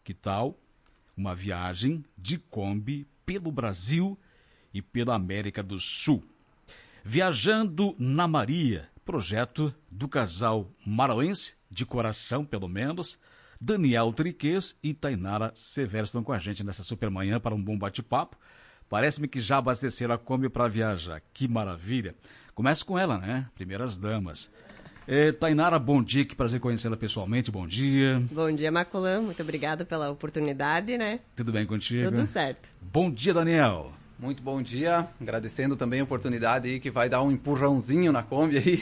Que tal uma viagem de Kombi pelo Brasil e pela América do Sul? Viajando na Maria, projeto do casal marauense, de coração pelo menos, Daniel Triquez e Tainara Severo estão com a gente nessa supermanhã para um bom bate-papo. Parece-me que já abasteceram a Kombi para viajar. Que maravilha. Começo com ela, né? Primeiras damas. Tainara, bom dia, que prazer conhecê-la pessoalmente, bom dia. Bom dia, Maculan, muito obrigado pela oportunidade, né? Tudo bem contigo? Tudo certo. Bom dia, Daniel. Muito bom dia, agradecendo também a oportunidade aí que vai dar um empurrãozinho na Kombi aí.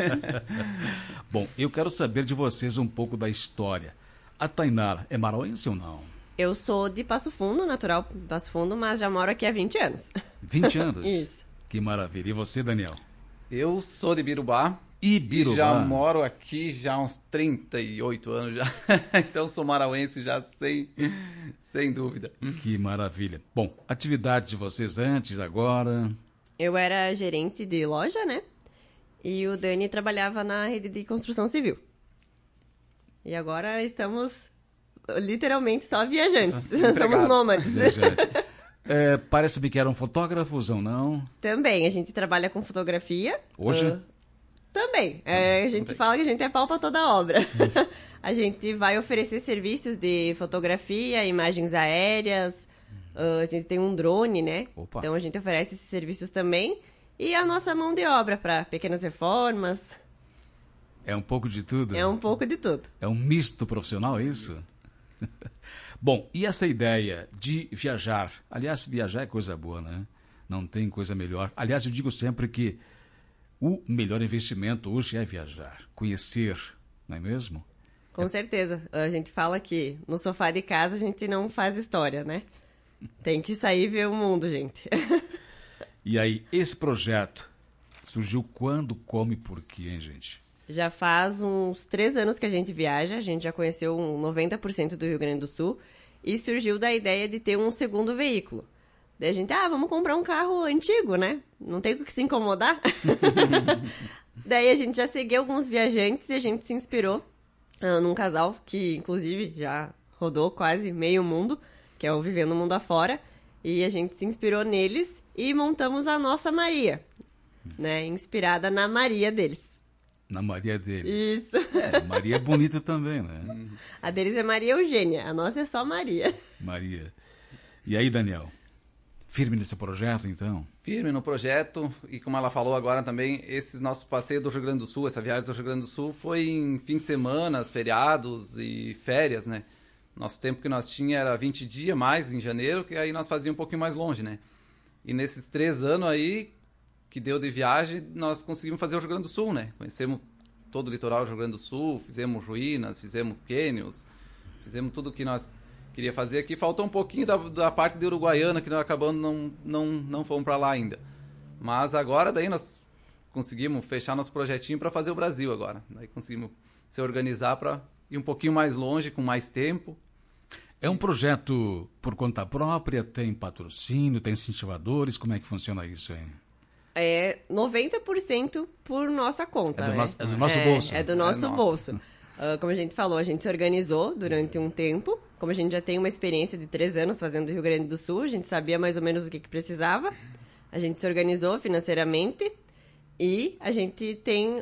Bom, eu quero saber de vocês um pouco da história. A Tainara é marauense ou não? Eu sou de Passo Fundo, natural de Passo Fundo, mas já moro aqui há 20 anos. 20 anos? Isso. Que maravilha. E você, Daniel? Eu sou de Birubá. Ibirubá. E já moro aqui já há uns 38 anos já. Então sou marauense já sem dúvida. Que maravilha. Bom, atividade de vocês antes, agora? Eu era gerente de loja, né? E o Dani trabalhava na rede de construção civil. E agora estamos literalmente só viajantes. Somos nômades. Viajante. Parece-me que eram fotógrafos ou não? Também, a gente trabalha com fotografia. Hoje? Também. A gente fala que a gente é pau pra toda obra. A gente vai oferecer serviços de fotografia, imagens aéreas. A gente tem um drone, né? Opa. Então a gente oferece esses serviços também. E a nossa mão de obra para pequenas reformas. É um pouco de tudo? É um pouco de tudo. É um misto profissional, é isso? Bom, e essa ideia de viajar? Aliás, viajar é coisa boa, né? Não tem coisa melhor. Aliás, eu digo sempre que o melhor investimento hoje é viajar, conhecer, não é mesmo? Com certeza. A gente fala que no sofá de casa a gente não faz história, né? Tem que sair e ver o mundo, gente. E aí, esse projeto surgiu quando, como e por quê, hein, gente? Já faz uns 3 anos que a gente viaja, a gente já conheceu 90% do Rio Grande do Sul e surgiu da ideia de ter um segundo veículo. Daí a gente, vamos comprar um carro antigo, né? Não tem com o que se incomodar. Daí a gente já seguiu alguns viajantes e a gente se inspirou num casal que, inclusive, já rodou quase meio mundo, que é o Vivendo o Mundo Afora. E a gente se inspirou neles e montamos a nossa Maria, né? Inspirada na Maria deles. Na Maria deles. Isso. Maria é bonita também, né? A deles é Maria Eugênia, a nossa é só Maria. Maria. E aí, Daniel? Firme nesse projeto, então? Firme no projeto, e como ela falou agora também, esses nossos passeios do Rio Grande do Sul, essa viagem do Rio Grande do Sul foi em fim de semana, feriados e férias, né? Nosso tempo que nós tinha era 20 dias mais em janeiro, que aí nós fazíamos um pouquinho mais longe, né? E nesses 3 anos aí, que deu de viagem, nós conseguimos fazer o Rio Grande do Sul, né? Conhecemos todo o litoral do Rio Grande do Sul, fizemos ruínas, fizemos cânions, fizemos tudo que nós queria fazer aqui. Faltou um pouquinho da parte de Uruguaiana, que nós acabamos não fomos para lá ainda. Mas agora daí nós conseguimos fechar nosso projetinho para fazer o Brasil agora. Daí conseguimos se organizar para ir um pouquinho mais longe, com mais tempo. É um projeto por conta própria, tem patrocínio, tem incentivadores, como é que funciona isso, hein? É 90% por nossa conta, É do nosso bolso. É do nosso bolso. Como a gente falou, a gente se organizou durante um tempo. Como a gente já tem uma experiência de 3 anos fazendo o Rio Grande do Sul, a gente sabia mais ou menos o que precisava. A gente se organizou financeiramente e a gente tem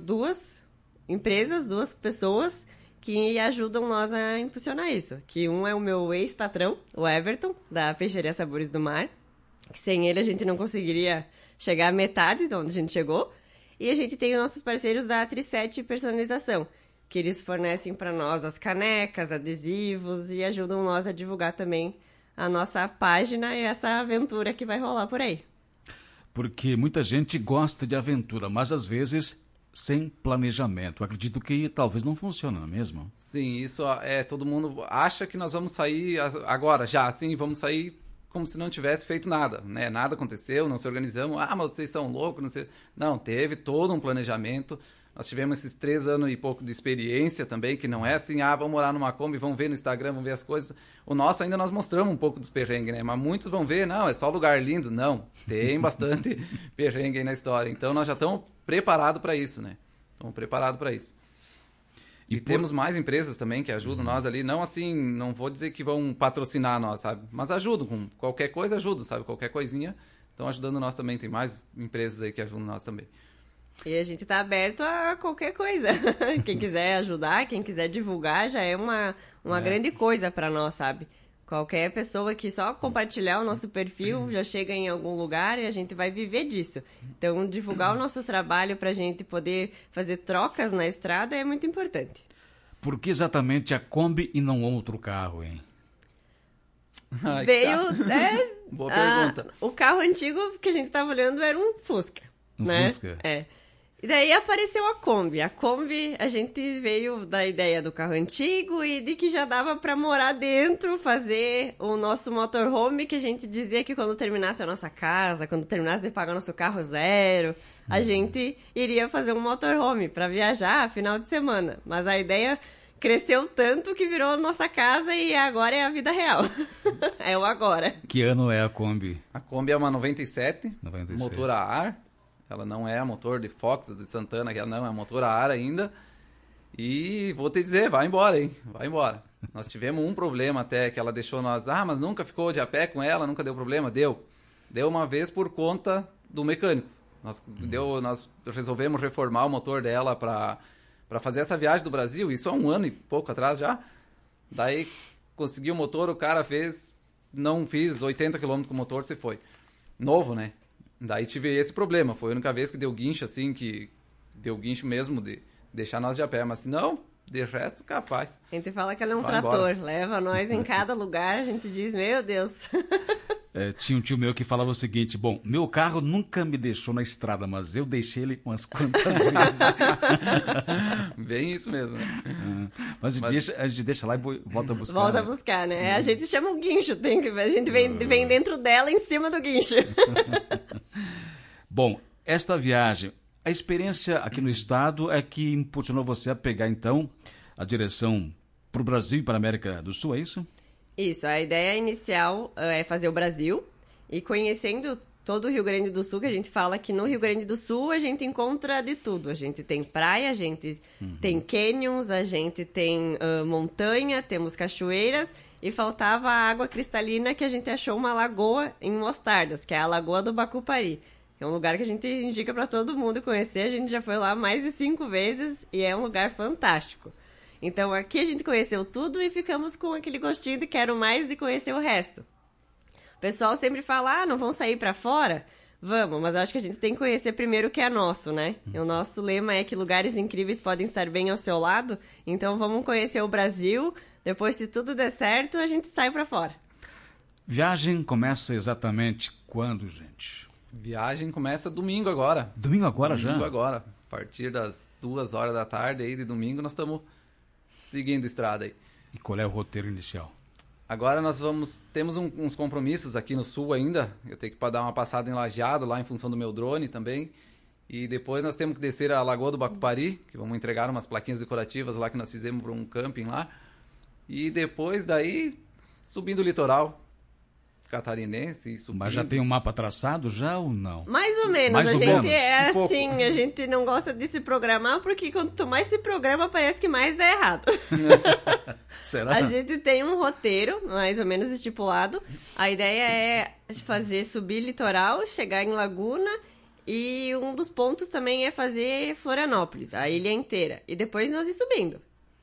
2 empresas, 2 pessoas que ajudam nós a impulsionar isso. Que um é o meu ex-patrão, o Everton, da Peixaria Sabores do Mar. Que sem ele a gente não conseguiria chegar à metade de onde a gente chegou. E a gente tem os nossos parceiros da Tri7 Personalização, que eles fornecem para nós as canecas, adesivos e ajudam nós a divulgar também a nossa página e essa aventura que vai rolar por aí. Porque muita gente gosta de aventura, mas às vezes sem planejamento. Acredito que talvez não funcione, não é mesmo? Sim, isso todo mundo acha que nós vamos sair agora, já, assim, vamos sair como se não tivesse feito nada, né? Nada aconteceu, não se organizamos. Mas vocês são loucos, não sei. Não, teve todo um planejamento. Nós tivemos esses 3 anos e pouco de experiência também, que não é assim, vamos morar numa Kombi, vamos ver no Instagram, vamos ver as coisas. O nosso ainda nós mostramos um pouco dos perrengues, né? Mas muitos vão ver, não, é só lugar lindo. Não, tem bastante perrengue aí na história. Então nós já estamos preparados para isso, né? Estamos preparados para isso. E temos mais empresas também que ajudam nós ali. Não assim, não vou dizer que vão patrocinar nós, sabe? Mas ajudam. Com qualquer coisa, ajudam, sabe? Qualquer coisinha estão ajudando nós também. Tem mais empresas aí que ajudam nós também. E a gente tá aberto a qualquer coisa. Quem quiser ajudar, quem quiser divulgar, já é uma grande coisa para nós, sabe? Qualquer pessoa que só compartilhar o nosso perfil já chega em algum lugar e a gente vai viver disso. Então, divulgar o nosso trabalho para a gente poder fazer trocas na estrada é muito importante. Por que exatamente a Kombi e não outro carro, hein? Veio... Boa pergunta. O carro antigo que a gente estava olhando era um Fusca. Fusca? É. E daí apareceu a Kombi. A Kombi, a gente veio da ideia do carro antigo e de que já dava para morar dentro, fazer o nosso motorhome, que a gente dizia que quando terminasse a nossa casa, quando terminasse de pagar nosso carro zero, a gente iria fazer um motorhome para viajar final de semana. Mas a ideia cresceu tanto que virou a nossa casa e agora é a vida real. É o agora. Que ano é a Kombi? A Kombi é uma 97, 96. motor a ar. Ela não é motor de Fox, de Santana, que ela não é motor a ar ainda. E vou te dizer, vai embora, hein? Vai embora. Nós tivemos um problema até, que ela deixou nós... mas nunca ficou de a pé com ela, nunca deu problema? Deu. Deu uma vez por conta do mecânico. Nós resolvemos reformar o motor dela para fazer essa viagem do Brasil, isso há 1 ano e pouco atrás já. Daí consegui o motor, o cara não fiz 80 km com o motor, se foi. Novo, né? Daí tive esse problema, foi a única vez que deu guincho, assim, que deu guincho mesmo de deixar nós de a pé, mas se não, de resto, capaz. A gente fala que ela é um Vai trator, embora. leva nós em cada lugar, a gente diz, meu Deus. Tinha um tio meu que falava o seguinte, bom, meu carro nunca me deixou na estrada, mas eu deixei ele umas quantas vezes. Bem isso mesmo, né? Mas a gente deixa lá e volta a buscar. Volta a buscar, né? A gente chama um guincho, a gente vem dentro dela, em cima do guincho. Bom, esta viagem, a experiência aqui no estado é que impulsionou você a pegar, então, a direção para o Brasil e para a América do Sul, é isso? Isso, a ideia inicial é fazer o Brasil e conhecendo todo o Rio Grande do Sul, que a gente fala que no Rio Grande do Sul a gente encontra de tudo. A gente tem praia, a gente tem canyons, a gente tem montanha, temos cachoeiras e faltava a água cristalina que a gente achou uma lagoa em Mostardas, que é a Lagoa do Bacupari. É um lugar que a gente indica para todo mundo conhecer, a gente já foi lá mais de 5 vezes e é um lugar fantástico. Então aqui a gente conheceu tudo e ficamos com aquele gostinho de quero mais de conhecer o resto. O pessoal sempre fala, não vão sair para fora? Vamos, mas eu acho que a gente tem que conhecer primeiro o que é nosso, né? E o nosso lema é que lugares incríveis podem estar bem ao seu lado, então vamos conhecer o Brasil, depois se tudo der certo, a gente sai para fora. Viagem começa exatamente quando, gente? Viagem começa domingo agora. Domingo agora já? Domingo agora. A partir das 2 horas da tarde aí de domingo nós estamos seguindo a estrada aí. E qual é o roteiro inicial? Agora nós temos uns compromissos aqui no sul ainda. Eu tenho que dar uma passada em Lajeado lá em função do meu drone também. E depois nós temos que descer a Lagoa do Bacupari, que vamos entregar umas plaquinhas decorativas lá que nós fizemos para um camping lá. E depois daí subindo o litoral catarinense e subindo. Mas já tem um mapa traçado já ou não? Mais ou menos, Mais a ou gente menos. é Um assim, a gente não gosta de se programar, porque quanto mais se programa, parece que mais dá errado. Será? A gente tem um roteiro, mais ou menos estipulado. A ideia é subir litoral, chegar em Laguna, e um dos pontos também é fazer Florianópolis, a ilha inteira. E depois nós ir subindo.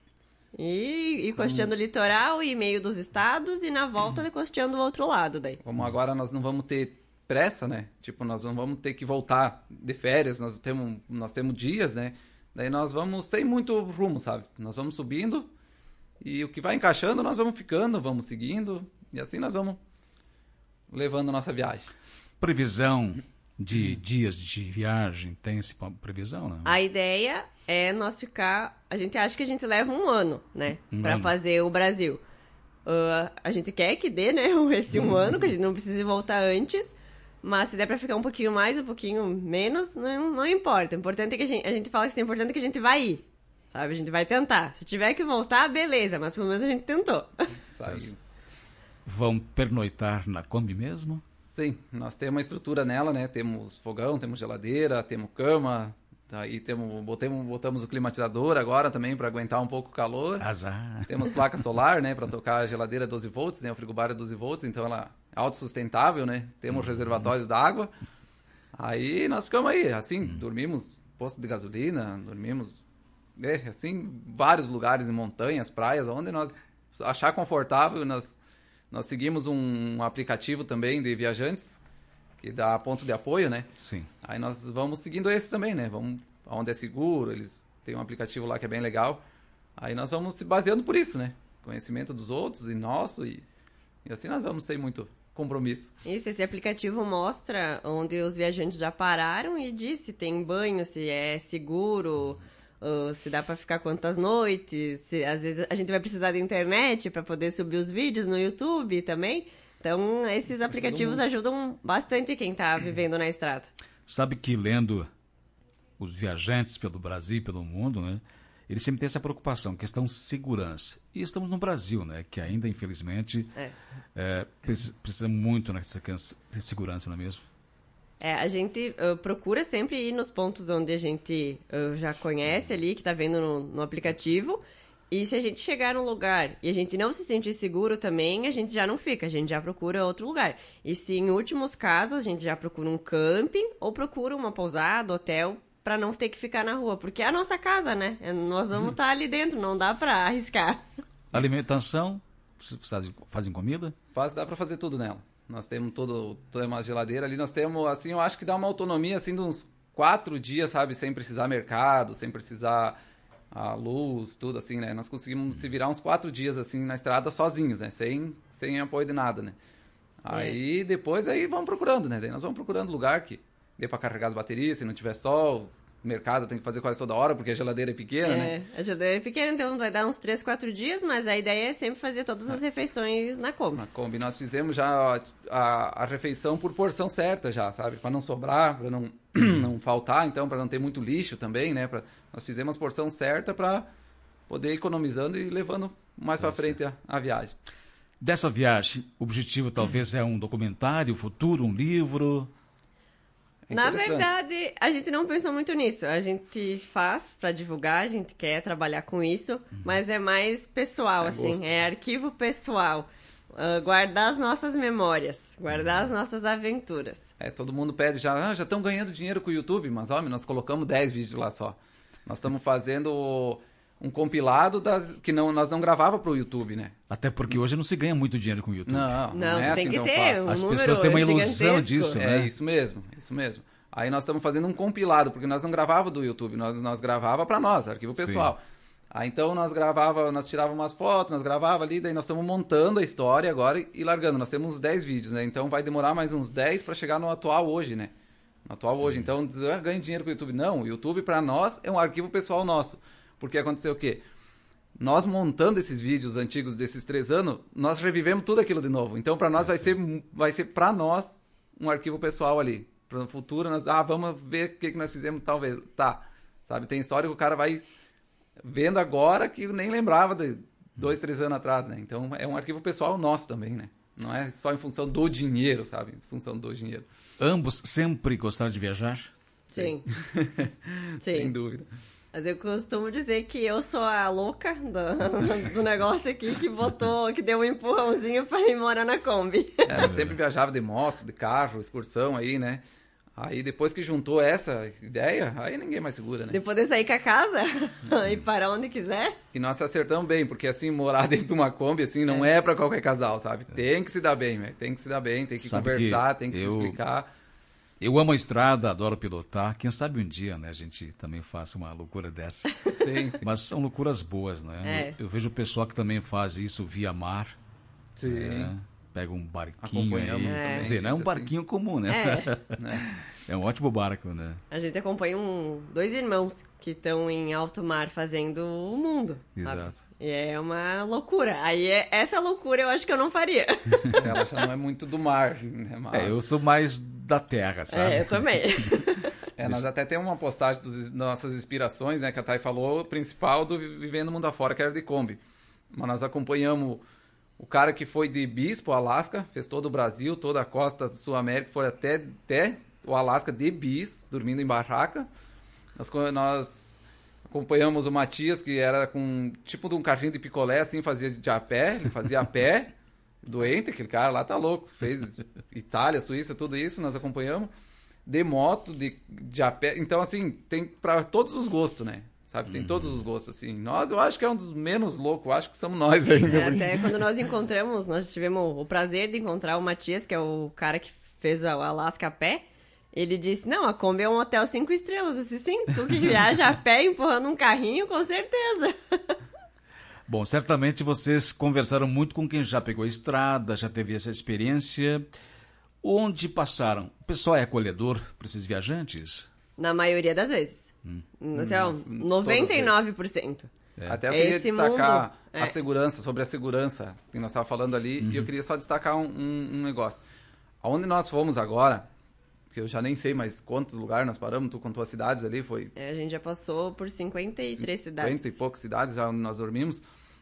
E costeando o litoral e meio dos estados, e na volta costeando o outro lado daí. Como agora nós não vamos ter pressa, né? Tipo, nós não vamos ter que voltar de férias, nós temos dias, né? Daí nós vamos sem muito rumo, sabe? Nós vamos subindo e o que vai encaixando nós vamos ficando, vamos seguindo e assim nós vamos levando a nossa viagem. Previsão de dias de viagem, tem essa previsão, não? A ideia é nós ficar... A gente acha que a gente leva 1 ano, né? Pra fazer o Brasil. A gente quer que dê, né? Esse 1 ano, que a gente não precise voltar antes. Mas se der pra ficar um pouquinho mais, um pouquinho menos, não importa. O importante é que a gente fala que é importante que a gente vai ir. Sabe? A gente vai tentar. Se tiver que voltar, beleza. Mas pelo menos a gente tentou. Saímos. Vão pernoitar na Kombi mesmo? Sim, nós temos uma estrutura nela, né? Temos fogão, temos geladeira, temos cama, Aí botamos o climatizador agora também para aguentar um pouco o calor. Azar. Temos placa solar, né, para tocar a geladeira 12 volts, né, o frigobar é 12 volts, então ela é autossustentável, né? Temos reservatórios d'água. Aí nós ficamos aí, assim, dormimos posto de gasolina, dormimos, assim, vários lugares em montanhas, praias, onde nós achar confortável. Nós seguimos um aplicativo também de viajantes, que dá ponto de apoio, né? Sim. Aí nós vamos seguindo esse também, né? Vamos onde é seguro, eles têm um aplicativo lá que é bem legal. Aí nós vamos se baseando por isso, né? Conhecimento dos outros e nosso, e assim nós vamos sem muito compromisso. Isso, esse aplicativo mostra onde os viajantes já pararam e diz se tem banho, se é seguro, se dá pra ficar quantas noites, se às vezes a gente vai precisar de internet para poder subir os vídeos no YouTube também. Então, esses aplicativos ajudam bastante quem tá vivendo na estrada. Sabe que lendo os viajantes pelo Brasil e pelo mundo, né? Eles sempre têm essa preocupação, questão segurança. E estamos no Brasil, né? Que ainda, infelizmente, precisa muito nessa segurança, não é mesmo? A gente procura sempre ir nos pontos onde a gente já conhece ali, que tá vendo no aplicativo. E se a gente chegar num lugar e a gente não se sentir seguro também, a gente já não fica, a gente já procura outro lugar. E se em últimos casos a gente já procura um camping ou procura uma pousada, hotel, para não ter que ficar na rua, porque é a nossa casa, né? Nós vamos estar ali dentro, não dá para arriscar. Alimentação, fazem comida? Dá para fazer tudo nela. Nós temos toda uma geladeira ali, nós temos, assim, eu acho que dá uma autonomia, assim, de uns 4 dias, sabe? Sem precisar mercado, sem precisar a luz, tudo assim, né? Nós conseguimos se virar uns 4 dias, assim, na estrada sozinhos, né? Sem apoio de nada, né? Aí, depois, aí vamos procurando, né? Daí nós vamos procurando lugar que dê para carregar as baterias, se não tiver sol. Mercado tem que fazer quase toda hora, porque a geladeira é pequena, né? A geladeira é pequena, então vai dar uns 3, 4 dias, mas a ideia é sempre fazer todas as refeições na Kombi. Na Kombi. Nós fizemos já a refeição por porção certa já, sabe? Para não sobrar, para não faltar, então, para não ter muito lixo também, né? Nós fizemos a porção certa para poder ir economizando e levando mais para frente a viagem. Dessa viagem, o objetivo talvez é um documentário futuro, um livro... Na verdade, a gente não pensou muito nisso. A gente faz para divulgar, a gente quer trabalhar com isso, mas é mais pessoal, assim, gosto. É arquivo pessoal. Guardar as nossas memórias, guardar as nossas aventuras. Todo mundo pede já estão ganhando dinheiro com o YouTube, mas, homem, nós colocamos 10 vídeos lá só. Nós estamos fazendo um compilado que nós não gravava para o YouTube, né? Até porque hoje não se ganha muito dinheiro com o YouTube. Não é tem assim que ter um As número pessoas têm uma ilusão gigantesco. disso, né? É isso mesmo. Aí nós estamos fazendo um compilado, porque nós não gravava do YouTube, nós gravava para nós, arquivo pessoal. Sim. Aí então nós tirávamos umas fotos, nós gravava ali, daí nós estamos montando a história agora e largando. Nós temos uns 10 vídeos, né? Então vai demorar mais uns 10 para chegar no atual hoje, né? No atual hoje. Então, ganho dinheiro com o YouTube. Não, o YouTube para nós é um arquivo pessoal nosso. Porque aconteceu o quê? Nós montando esses vídeos antigos desses 3 anos, nós revivemos tudo aquilo de novo. Então, para nós vai ser para nós um arquivo pessoal ali. Para no futuro, nós vamos ver o que nós fizemos, talvez. Sabe? Tem história que o cara vai vendo agora que nem lembrava de 2, 3 anos atrás, né? Então, é um arquivo pessoal nosso também, né? Não é só em função do dinheiro, sabe? Em função do dinheiro. Ambos sempre gostaram de viajar? Sim. Sem dúvida. Mas eu costumo dizer que eu sou a louca do negócio aqui que deu um empurrãozinho para ir morar na Kombi. Eu sempre viajava de moto, de carro, excursão aí, né? Aí depois que juntou essa ideia, aí ninguém mais segura, né? Depois de sair com a casa e parar onde quiser. E nós se acertamos bem, porque assim, morar dentro de uma Kombi, assim, não é para qualquer casal, sabe? Tem que se dar bem, velho. Tem que se dar bem, tem que conversar, tem que se explicar. Eu amo a estrada, adoro pilotar. Quem sabe um dia, né, a gente também faça uma loucura dessa. Sim. Mas são loucuras boas, né? Eu vejo o pessoal que também faz isso via mar. Sim. Pega um barquinho aí. Quer dizer, não é um barquinho assim comum, né? É um ótimo barco, né? A gente acompanha 2 irmãos que estão em alto mar fazendo o mundo. Exato. Sabe? E é uma loucura. Aí essa loucura eu acho que eu não faria. Ela já não é muito do mar, né? Mas... eu sou mais da terra, sabe? Eu também. Nós até temos uma postagem das nossas inspirações, né? Que a Thay falou, o principal do Vivendo Mundo Afora, que era de Kombi. Mas nós acompanhamos o cara que foi de Bispo, Alasca, fez todo o Brasil, toda a costa do Sul América, foi até o Alasca de bis, dormindo em barraca. Nós acompanhamos o Matias, que era com tipo de um carrinho de picolé, assim, fazia ele fazia a pé, doente, aquele cara lá tá louco, fez Itália, Suíça, tudo isso, nós acompanhamos, de moto, de a pé, então assim, tem para todos os gostos, né? Sabe, tem todos os gostos, assim. Eu acho que é um dos menos loucos, eu acho que somos nós ainda. Até quando nós encontramos, nós tivemos o prazer de encontrar o Matias, que é o cara que fez o Alasca a pé. Ele disse, não, a Kombi é um hotel 5 estrelas. Eu disse, sim, tu que viaja a pé empurrando um carrinho, com certeza. Bom, certamente vocês conversaram muito com quem já pegou a estrada, já teve essa experiência. Onde passaram? O pessoal é acolhedor para esses viajantes? Na maioria das vezes. Assim, ó, 99%. Até eu queria destacar mundo, a segurança, sobre a segurança que nós estávamos falando ali, e eu queria só destacar um negócio. Aonde nós fomos agora, que eu já nem sei mais quantos lugares nós paramos, tu contou as cidades ali, foi... A gente já passou por 53 cidades. 50 e poucas cidades já onde nós dormimos.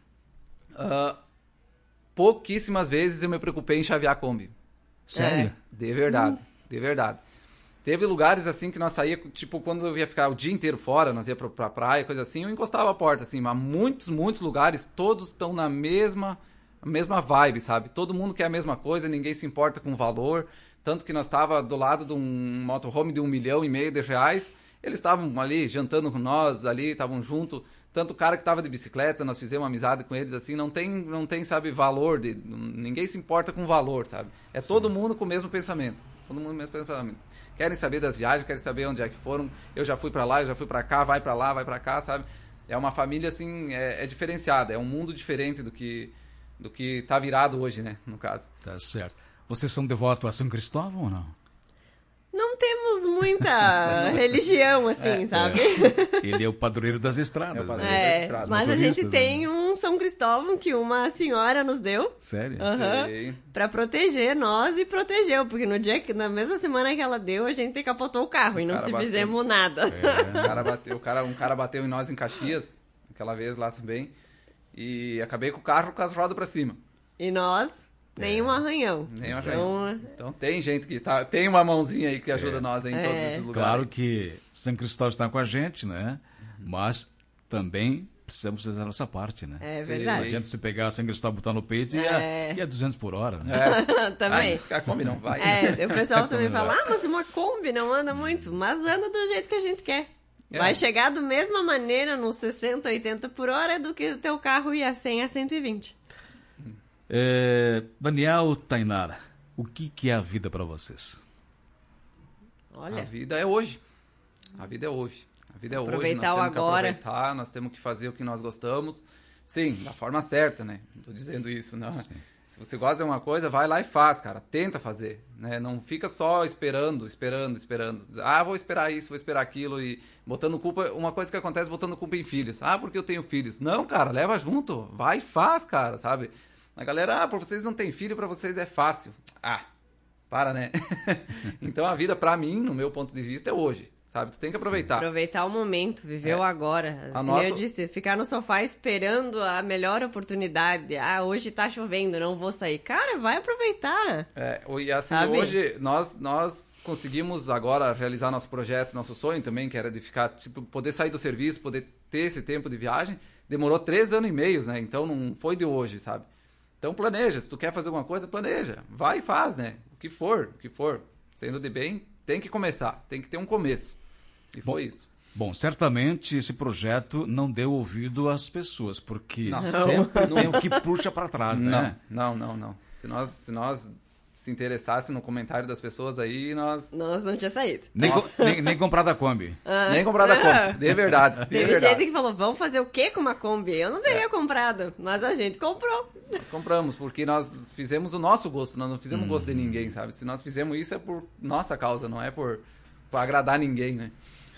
Pouquíssimas vezes eu me preocupei em chavear a Kombi. Sério? De verdade, de verdade. Teve lugares assim que nós saía, tipo, quando eu ia ficar o dia inteiro fora, nós ia pra praia, coisa assim, eu encostava a porta, assim, mas muitos lugares, todos estão na mesma vibe, sabe? Todo mundo quer a mesma coisa, ninguém se importa com o valor, tanto que nós estava do lado de um motorhome de R$1,5 milhão de reais, eles estavam ali jantando com nós, ali, estavam junto, tanto o cara que estava de bicicleta, nós fizemos uma amizade com eles, assim, não tem, sabe, valor, ninguém se importa com o valor, sabe? É todo mundo com o mesmo pensamento, todo mundo com o mesmo pensamento. Querem saber das viagens, querem saber onde é que foram. Eu já fui pra lá, eu já fui pra cá, vai pra lá, vai pra cá, sabe? É uma família, assim, é diferenciada. É um mundo diferente do que tá virado hoje, né? No caso. Tá certo. Vocês são devotos a São Cristóvão ou não? Não temos muita religião, assim, sabe? Ele é o padroeiro das estradas. É o padroeiro das estradas. Mas a gente tem um São Cristóvão que uma senhora nos deu. Sério? Sei. Pra proteger nós e protegeu. Porque no dia que, na mesma semana que ela deu, a gente capotou o carro e não se fizemos nada. Um cara bateu em nós em Caxias, aquela vez lá também. E acabei com o carro com as rodas pra cima. E nós... Nenhum arranhão. Nenhum arranhão. Então tem gente que tem uma mãozinha aí que ajuda nós em todos esses lugares. Claro que São Cristóvão está com a gente, né? Mas também precisamos fazer a nossa parte, né? É verdade. Não adianta você pegar São Cristóvão, botar no peito e é 200 por hora, né? Também. A Kombi não vai. O pessoal também fala, mas uma Kombi não anda muito. Mas anda do jeito que a gente quer. Vai chegar da mesma maneira nos 60, 80 por hora do que o teu carro ia a 100 a 120. Daniel, Tainara, o que é a vida para vocês? Olha. A vida é hoje. A vida é hoje. A vida é hoje. Aproveitar o agora. Aproveitar, nós temos que fazer o que nós gostamos. Sim, da forma certa, né? Não tô dizendo isso, não. Sim. Se você gosta de uma coisa, vai lá e faz, cara. Tenta fazer, né? Não fica só esperando. Ah, vou esperar isso, vou esperar aquilo e botando culpa... Uma coisa que acontece botando culpa em filhos. Ah, porque eu tenho filhos. Não, cara, leva junto. Vai e faz, cara, sabe? A galera, pra vocês não tem filho, pra vocês é fácil. Para, né? Então a vida, pra mim, no meu ponto de vista, é hoje, sabe? Tu tem que aproveitar. Aproveitar o momento, viver o agora. Como eu disse, ficar no sofá esperando a melhor oportunidade. Hoje tá chovendo, não vou sair. Cara, vai aproveitar. E assim, sabe? Hoje nós conseguimos agora realizar nosso projeto, nosso sonho também, que era de ficar, tipo, poder sair do serviço, poder ter esse tempo de viagem. Demorou 3 anos e meio, né? Então não foi de hoje, sabe? Então planeja, se tu quer fazer alguma coisa, planeja. Vai e faz, né? O que for. Sendo de bem, tem que começar. Tem que ter um começo. E foi isso. Bom, certamente esse projeto não deu ouvido às pessoas, porque sempre tem o que puxa para trás, né? Não. Se nós se interessasse no comentário das pessoas aí, nós não tinha saído. Nem comprado a Kombi. Nem comprado a Kombi, de verdade. Teve gente que falou, vamos fazer o quê com uma Kombi? Eu não teria comprado, mas a gente comprou. Nós compramos, porque nós fizemos o nosso gosto, nós não fizemos o gosto de ninguém, sabe? Se nós fizemos isso é por nossa causa, não é por agradar ninguém, né?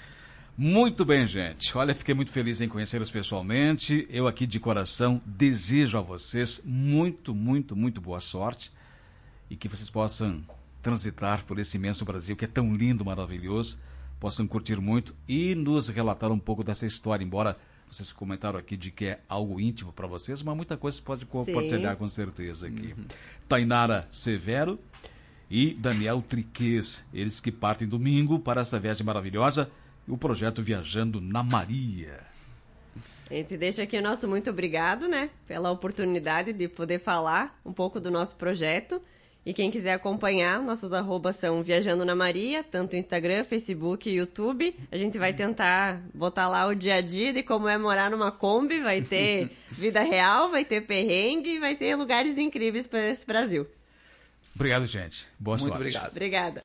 Muito bem, gente. Olha, fiquei muito feliz em conhecê-los pessoalmente. Eu aqui de coração desejo a vocês muito boa sorte. E que vocês possam transitar por esse imenso Brasil, que é tão lindo, maravilhoso, possam curtir muito e nos relatar um pouco dessa história, embora vocês comentaram aqui de que é algo íntimo para vocês, mas muita coisa você pode compartilhar com certeza aqui. Tainara Severo e Daniel Triquez, eles que partem domingo para essa viagem maravilhosa, e o projeto Viajando na Maria. A gente deixa aqui o nosso muito obrigado, né, pela oportunidade de poder falar um pouco do nosso projeto. E quem quiser acompanhar, nossos arrobas são Viajando na Maria, tanto Instagram, Facebook e YouTube. A gente vai tentar botar lá o dia a dia de como é morar numa Kombi. Vai ter vida real, vai ter perrengue, vai ter lugares incríveis para esse Brasil. Obrigado, gente. Boa sorte. Muito obrigado. Obrigada.